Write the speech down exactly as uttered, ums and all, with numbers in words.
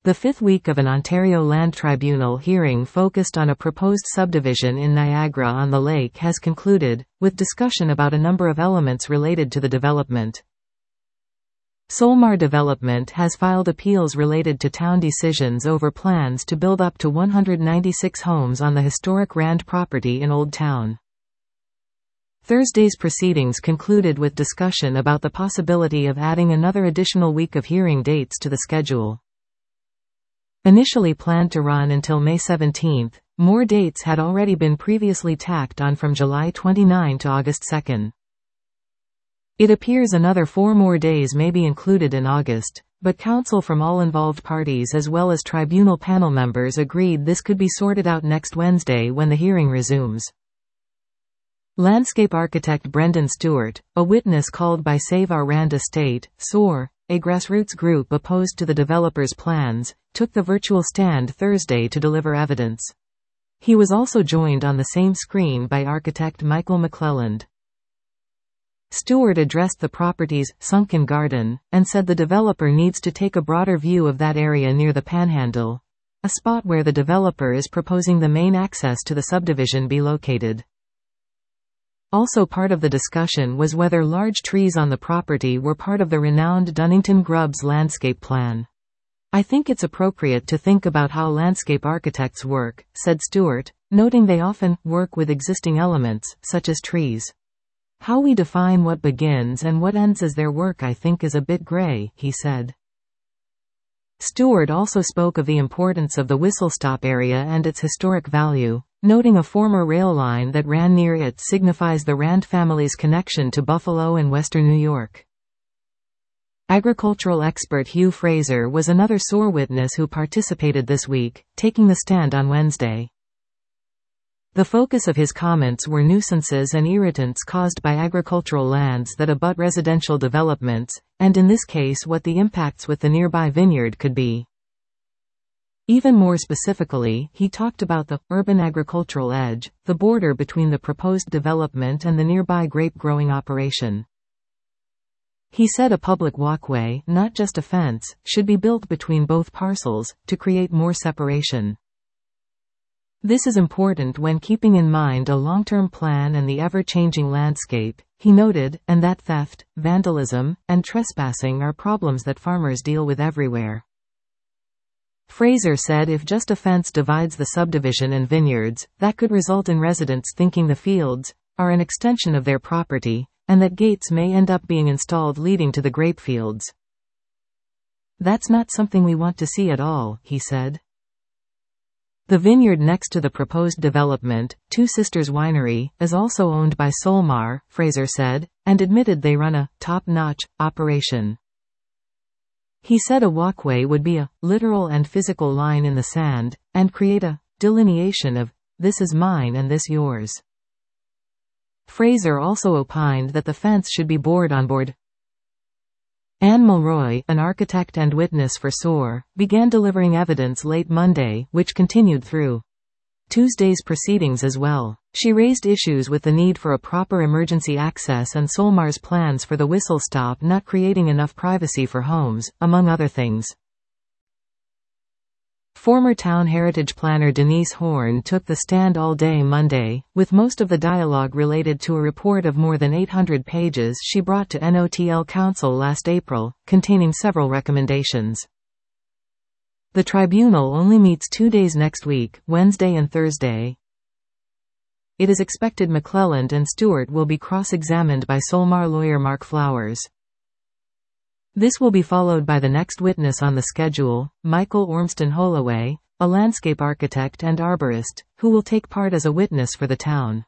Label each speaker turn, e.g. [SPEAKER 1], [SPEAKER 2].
[SPEAKER 1] The fifth week of an Ontario Land Tribunal hearing focused on a proposed subdivision in Niagara-on-the-Lake has concluded, with discussion about a number of elements related to the development. Solmar Development has filed appeals related to town decisions over plans to build up to one hundred ninety-six homes on the historic Rand property in Old Town. Thursday's proceedings concluded with discussion about the possibility of adding another additional week of hearing dates to the schedule. Initially planned to run until May seventeenth, more dates had already been previously tacked on from July twenty-ninth to August second. It appears another four more days may be included in August, but counsel from all involved parties as well as tribunal panel members agreed this could be sorted out next Wednesday when the hearing resumes. Landscape architect Brendan Stewart, a witness called by Save Our Rand Estate, S O R, a grassroots group opposed to the developer's plans, took the virtual stand Thursday to deliver evidence. He was also joined on the same screen by architect Michael McClelland. Stewart addressed the property's sunken garden, and said the developer needs to take a broader view of that area near the Panhandle, a spot where the developer is proposing the main access to the subdivision be located. Also part of the discussion was whether large trees on the property were part of the renowned Dunnington Grubbs landscape plan. I think it's appropriate to think about how landscape architects work, said Stewart, noting they often work with existing elements, such as trees. How we define what begins and what ends as their work I think is a bit gray, he said. Stewart also spoke of the importance of the Whistle Stop area and its historic value, noting a former rail line that ran near it signifies the Rand family's connection to Buffalo and western New York. Agricultural expert Hugh Fraser was another S O R witness who participated this week, taking the stand on Wednesday. The focus of his comments were nuisances and irritants caused by agricultural lands that abut residential developments, and in this case what the impacts with the nearby vineyard could be. Even more specifically, he talked about the urban agricultural edge, the border between the proposed development and the nearby grape-growing operation. He said a public walkway, not just a fence, should be built between both parcels, to create more separation. This is important when keeping in mind a long-term plan and the ever-changing landscape, he noted, and that theft, vandalism, and trespassing are problems that farmers deal with everywhere. Fraser said if just a fence divides the subdivision and vineyards, that could result in residents thinking the fields are an extension of their property, and that gates may end up being installed leading to the grape fields. That's not something we want to see at all, he said. The vineyard next to the proposed development, Two Sisters Winery, is also owned by Solmar, Fraser said, and admitted they run a top-notch operation. He said a walkway would be a literal and physical line in the sand, and create a delineation of, this is mine and this yours. Fraser also opined that the fence should be bored on board. Anne Mulroy, an architect and witness for S O R, began delivering evidence late Monday, which continued through Tuesday's proceedings as well. She raised issues with the need for a proper emergency access and Solmar's plans for the Whistle Stop not creating enough privacy for homes, among other things. Former town heritage planner Denise Horn took the stand all day Monday, with most of the dialogue related to a report of more than eight hundred pages she brought to N O T L Council last April, containing several recommendations. The tribunal only meets two days next week, Wednesday and Thursday. It is expected McClelland and Stewart will be cross-examined by Solmar lawyer Mark Flowers. This will be followed by the next witness on the schedule, Michael Ormston Holloway, a landscape architect and arborist, who will take part as a witness for the town.